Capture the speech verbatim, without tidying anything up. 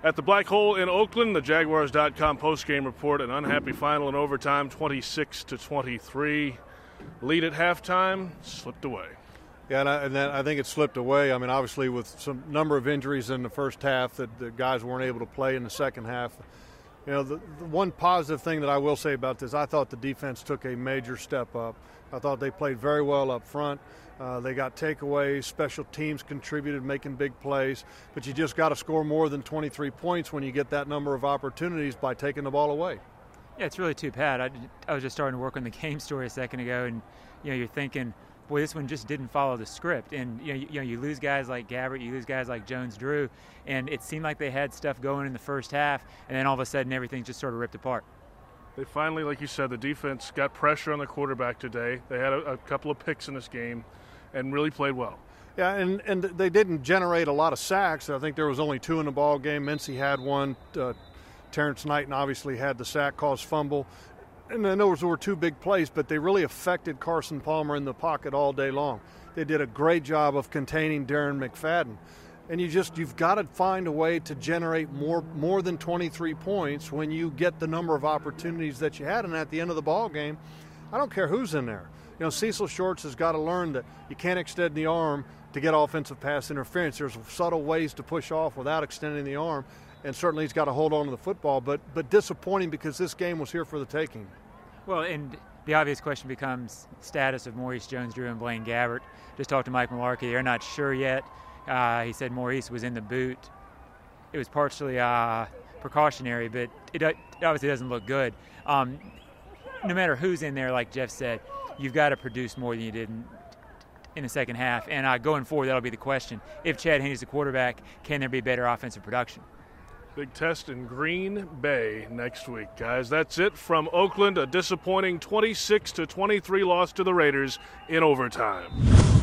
At the Black Hole in Oakland, the Jaguars dot com postgame report, an unhappy final in overtime, twenty-six to twenty-three. Lead at halftime, slipped away. Yeah, and, I, and then I think it slipped away. I mean, obviously with some number of injuries in the first half that the guys weren't able to play in the second half. You know, the, the one positive thing that I will say about this, I thought the defense took a major step up. I thought they played very well up front. Uh, they got takeaways, special teams contributed, making big plays. But you just got to score more than twenty-three points when you get that number of opportunities by taking the ball away. Yeah, it's really too bad. I, I was just starting to work on the game story a second ago, and you know, you're thinking, boy, this one just didn't follow the script. And you know, you, you know, you lose guys like Gabbert, you lose guys like Jones-Drew, and it seemed like they had stuff going in the first half, and then all of a sudden everything just sort of ripped apart. They finally, like you said, the defense got pressure on the quarterback today. They had a, a couple of picks in this game and really played well. Yeah, and, and they didn't generate a lot of sacks. I think there was only two in the ball game. Mincy had one. Uh, Terrence Knighton obviously had the sack, caused fumble. And then those were two big plays, but they really affected Carson Palmer in the pocket all day long. They did a great job of containing Darren McFadden. And you just, you've got to find a way to generate more more than twenty-three points when you get the number of opportunities that you had. And at the end of the ball game, I don't care who's in there. You know, Cecil Shorts has got to learn that you can't extend the arm to get offensive pass interference. There's subtle ways to push off without extending the arm, and certainly he's got to hold on to the football. But but disappointing because this game was here for the taking. Well, and the obvious question becomes status of Maurice Jones-Drew and Blaine Gabbert. Just talked to Mike Mularkey. They're not sure yet. Uh, he said Maurice was in the boot. It was partially uh, precautionary, but it, it obviously doesn't look good. Um, no matter who's in there, like Jeff said, you've got to produce more than you did in, in the second half. And uh, going forward, that'll be the question. If Chad Henne's the quarterback, can there be better offensive production? Big test in Green Bay next week, guys. That's it from Oakland. A disappointing twenty-six to twenty-three loss to the Raiders in overtime.